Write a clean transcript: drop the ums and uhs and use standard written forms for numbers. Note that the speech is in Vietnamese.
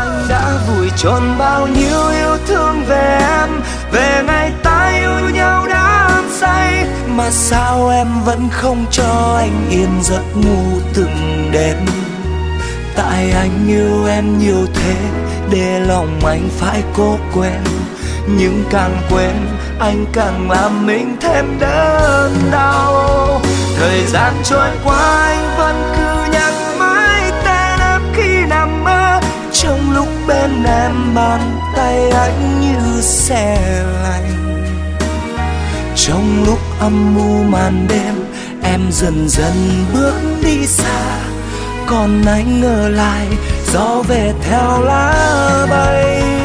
Anh đã vùi chôn bao nhiêu yêu thương về em, về ngày ta yêu nhau đắm say. Mà sao em vẫn không cho anh yên giấc ngủ từng đêm? Tại anh yêu em nhiều thế, để lòng anh phải cố quên. Nhưng càng quên anh càng làm mình thêm đớn đau. Thời gian trôi qua anh vẫn cứ nhắc mãi tên em khi nằm mơ. Trong lúc bên em bàn tay anh như se lạnh. Trong lúc âm mưu màn đêm em dần dần bước đi xa. Còn anh ở lại gió về theo lá bay.